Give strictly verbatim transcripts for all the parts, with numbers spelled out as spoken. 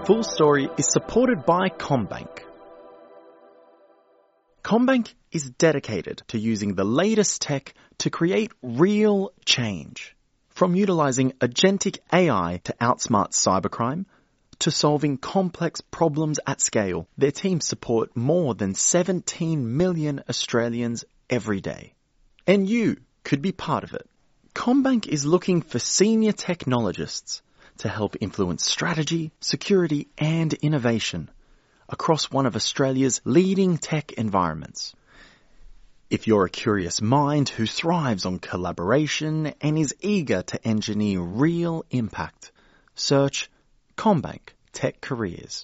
Full Story is supported by CommBank. CommBank is dedicated to using the latest tech to create real change. From utilizing agentic A I to outsmart cybercrime, to solving complex problems at scale, their teams support more than seventeen million Australians every day. And you could be part of it. CommBank is looking for senior technologists to help influence strategy, security and innovation across one of Australia's leading tech environments. If you're a curious mind who thrives on collaboration and is eager to engineer real impact, search CommBank Tech Careers.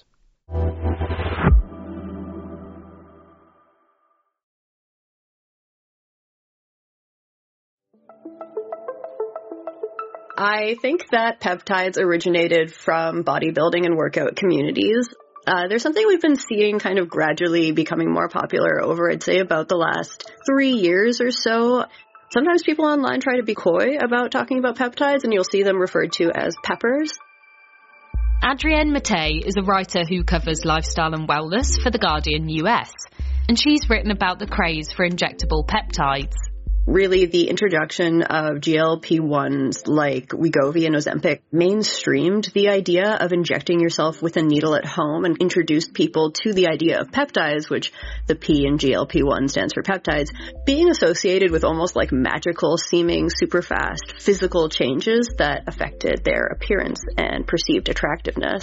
I think that peptides originated from bodybuilding and workout communities. Uh, there's something we've been seeing kind of gradually becoming more popular over, I'd say, about the last three years or so. Sometimes people online try to be coy about talking about peptides, and you'll see them referred to as peppers. Adrienne Mattei is a writer who covers lifestyle and wellness for The Guardian U S, and she's written about the craze for injectable peptides. Really, the introduction of G L P ones like Wegovy and Ozempic mainstreamed the idea of injecting yourself with a needle at home and introduced people to the idea of peptides, which the P in G L P one stands for peptides, being associated with almost like magical seeming super fast physical changes that affected their appearance and perceived attractiveness.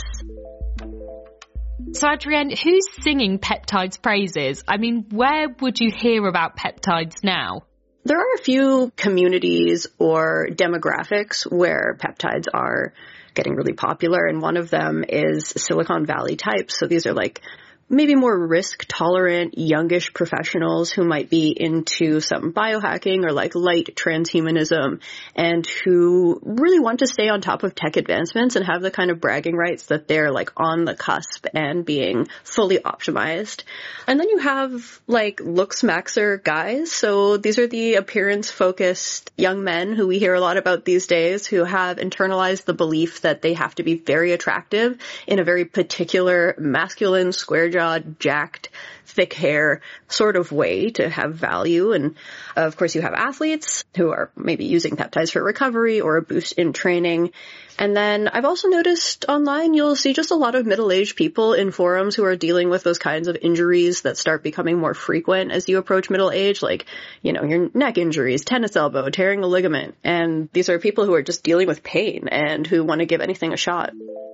So Adrienne, who's singing peptides praises? I mean, where would you hear about peptides now? There are a few communities or demographics where peptides are getting really popular, and one of them is Silicon Valley types. So these are like maybe more risk-tolerant, youngish professionals who might be into some biohacking or like light transhumanism and who really want to stay on top of tech advancements and have the kind of bragging rights that they're like on the cusp and being fully optimized. And then you have like looks maxer guys. So these are the appearance-focused young men who we hear a lot about these days who have internalized the belief that they have to be very attractive in a very particular masculine square jaw, jacked, thick hair sort of way to have value. And of course, you have athletes who are maybe using peptides for recovery or a boost in training. And then I've also noticed online, you'll see just a lot of middle-aged people in forums who are dealing with those kinds of injuries that start becoming more frequent as you approach middle age, like, you know, your neck injuries, tennis elbow, tearing a ligament. And these are people who are just dealing with pain and who want to give anything a shot.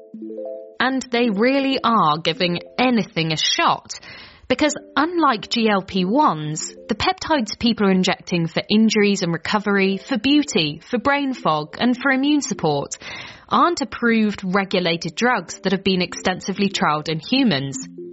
And they really are giving anything a shot. Because unlike G L P ones, the peptides people are injecting for injuries and recovery, for beauty, for brain fog, and for immune support aren't approved regulated drugs that have been extensively trialled in humans.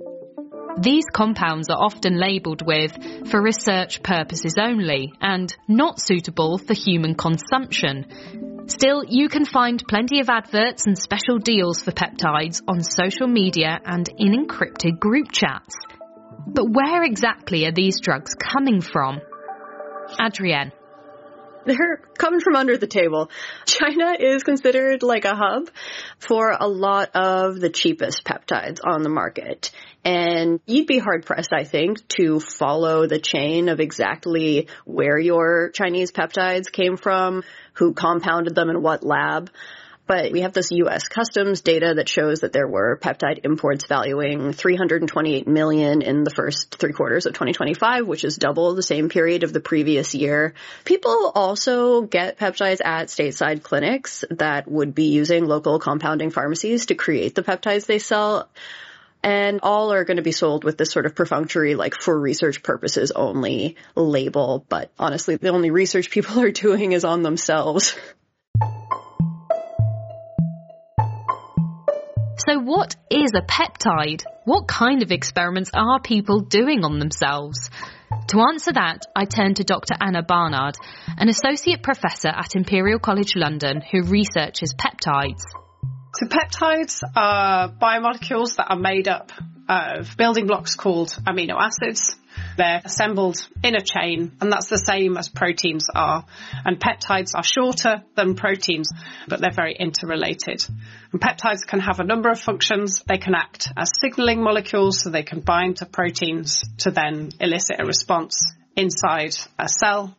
These compounds are often labelled with for research purposes only and not suitable for human consumption. Still, you can find plenty of adverts and special deals for peptides on social media and in encrypted group chats. But where exactly are these drugs coming from? Adrienne. They're coming from under the table. China is considered like a hub for a lot of the cheapest peptides on the market. And you'd be hard-pressed, I think, to follow the chain of exactly where your Chinese peptides came from, who compounded them in what lab. But we have this U S customs data that shows that there were peptide imports valuing three hundred twenty-eight million dollars in the first three quarters of twenty twenty-five, which is double the same period of the previous year. People also get peptides at stateside clinics that would be using local compounding pharmacies to create the peptides they sell. And all are going to be sold with this sort of perfunctory, like for research purposes only label. But honestly, the only research people are doing is on themselves. So what is a peptide? What kind of experiments are people doing on themselves? To answer that, I turn to Doctor Anna Barnard, an associate professor at Imperial College London who researches peptides. So peptides are biomolecules that are made up of building blocks called amino acids. They're assembled in a chain, and that's the same as proteins are. And peptides are shorter than proteins, but they're very interrelated. And peptides can have a number of functions. They can act as signaling molecules, so they can bind to proteins to then elicit a response inside a cell.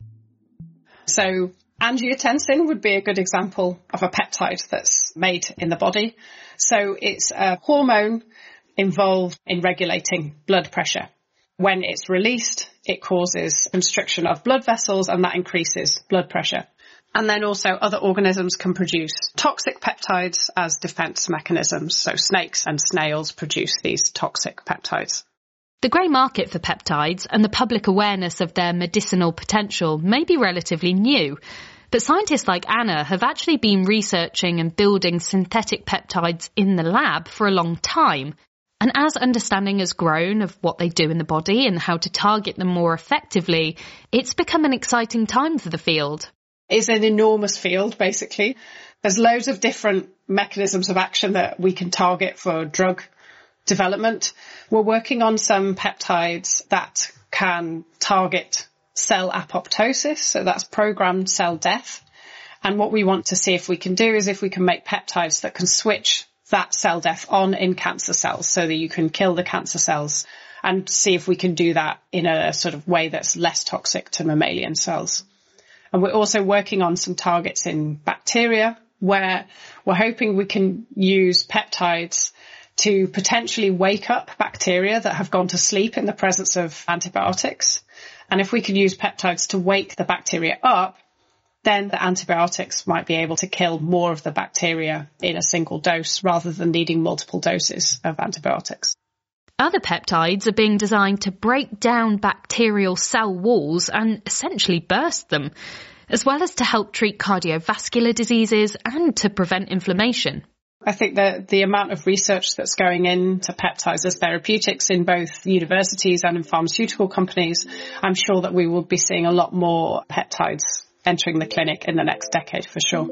So angiotensin would be a good example of a peptide that's made in the body. So it's a hormone involved in regulating blood pressure. When it's released, it causes constriction of blood vessels, and that increases blood pressure. And then also other organisms can produce toxic peptides as defense mechanisms. So snakes and snails produce these toxic peptides. The grey market for peptides and the public awareness of their medicinal potential may be relatively new, but scientists like Anna have actually been researching and building synthetic peptides in the lab for a long time. And as understanding has grown of what they do in the body and how to target them more effectively, it's become an exciting time for the field. It's an enormous field, basically. There's loads of different mechanisms of action that we can target for drug development. We're working on some peptides that can target cell apoptosis, so that's programmed cell death. And what we want to see if we can do is if we can make peptides that can switch that cell death on in cancer cells so that you can kill the cancer cells, and see if we can do that in a sort of way that's less toxic to mammalian cells. And we're also working on some targets in bacteria where we're hoping we can use peptides to potentially wake up bacteria that have gone to sleep in the presence of antibiotics. And if we can use peptides to wake the bacteria up, then the antibiotics might be able to kill more of the bacteria in a single dose rather than needing multiple doses of antibiotics. Other peptides are being designed to break down bacterial cell walls and essentially burst them, as well as to help treat cardiovascular diseases and to prevent inflammation. I think that the amount of research that's going into peptides as therapeutics in both universities and in pharmaceutical companies, I'm sure that we will be seeing a lot more peptides entering the clinic in the next decade for sure.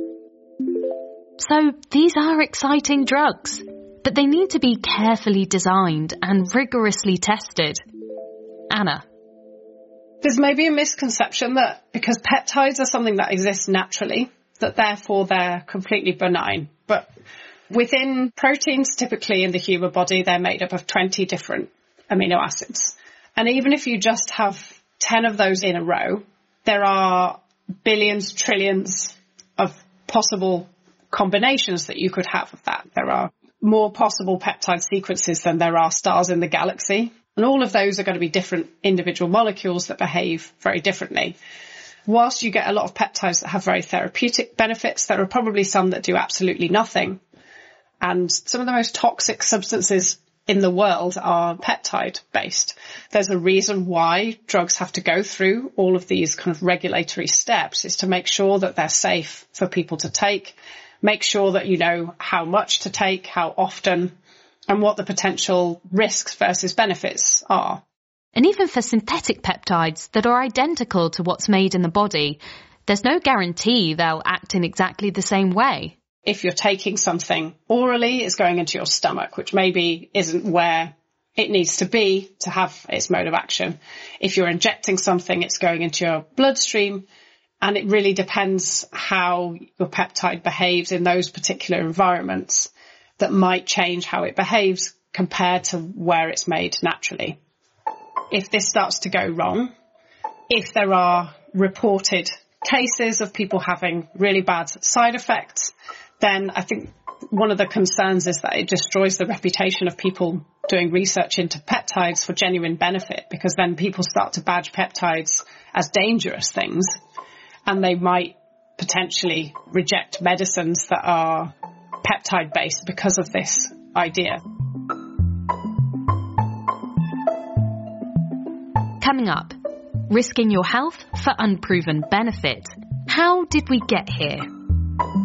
So these are exciting drugs, but they need to be carefully designed and rigorously tested. Anna. There's maybe a misconception that because peptides are something that exists naturally, that therefore they're completely benign. But within proteins, typically in the human body, they're made up of twenty different amino acids. And even if you just have ten of those in a row, there are billions, trillions of possible combinations that you could have of that. There are more possible peptide sequences than there are stars in the galaxy. And all of those are going to be different individual molecules that behave very differently. Whilst you get a lot of peptides that have very therapeutic benefits, there are probably some that do absolutely nothing. And some of the most toxic substances in the world are peptide-based. There's a reason why drugs have to go through all of these kind of regulatory steps, is to make sure that they're safe for people to take, make sure that you know how much to take, how often, and what the potential risks versus benefits are. And even for synthetic peptides that are identical to what's made in the body, there's no guarantee they'll act in exactly the same way. If you're taking something orally, it's going into your stomach, which maybe isn't where it needs to be to have its mode of action. If you're injecting something, it's going into your bloodstream, and it really depends how your peptide behaves in those particular environments that might change how it behaves compared to where it's made naturally. If this starts to go wrong, if there are reported cases of people having really bad side effects, then I think one of the concerns is that it destroys the reputation of people doing research into peptides for genuine benefit, because then people start to badge peptides as dangerous things, and they might potentially reject medicines that are peptide-based because of this idea. Coming up, risking your health for unproven benefit. How did we get here?